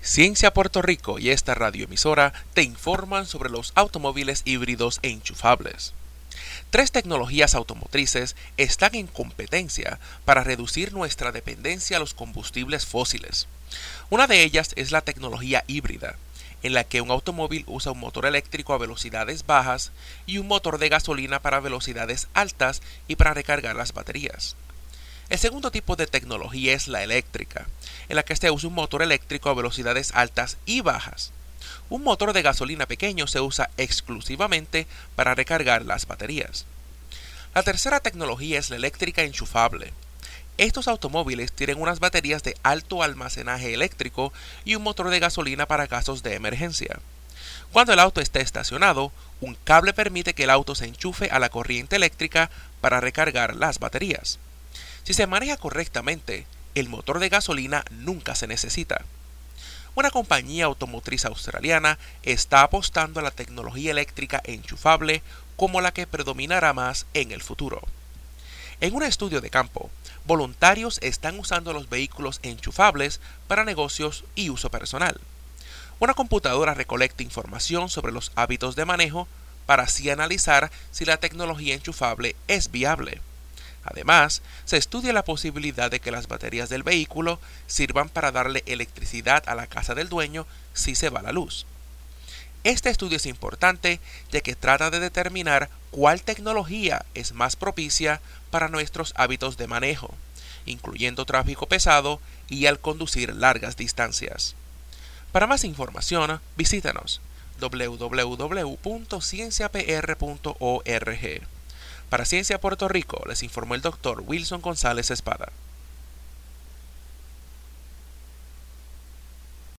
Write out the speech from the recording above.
Ciencia Puerto Rico y esta radioemisora te informan sobre los automóviles híbridos e enchufables. Tres tecnologías automotrices están en competencia para reducir nuestra dependencia a los combustibles fósiles. Una de ellas es la tecnología híbrida, en la que un automóvil usa un motor eléctrico a velocidades bajas y un motor de gasolina para velocidades altas y para recargar las baterías. El segundo tipo de tecnología es la eléctrica, en la que se usa un motor eléctrico a velocidades altas y bajas. Un motor de gasolina pequeño se usa exclusivamente para recargar las baterías. La tercera tecnología es la eléctrica enchufable. Estos automóviles tienen unas baterías de alto almacenaje eléctrico y un motor de gasolina para casos de emergencia. Cuando el auto esté estacionado, un cable permite que el auto se enchufe a la corriente eléctrica para recargar las baterías. Si se maneja correctamente, el motor de gasolina nunca se necesita. Una compañía automotriz australiana está apostando a la tecnología eléctrica enchufable como la que predominará más en el futuro. En un estudio de campo, voluntarios están usando los vehículos enchufables para negocios y uso personal. Una computadora recolecta información sobre los hábitos de manejo para así analizar si la tecnología enchufable es viable. Además, se estudia la posibilidad de que las baterías del vehículo sirvan para darle electricidad a la casa del dueño si se va la luz. Este estudio es importante ya que trata de determinar cuál tecnología es más propicia para nuestros hábitos de manejo, incluyendo tráfico pesado y al conducir largas distancias. Para más información, visítanos www.cienciapr.org. Para Ciencia Puerto Rico les informó el Dr. Wilson González Espada.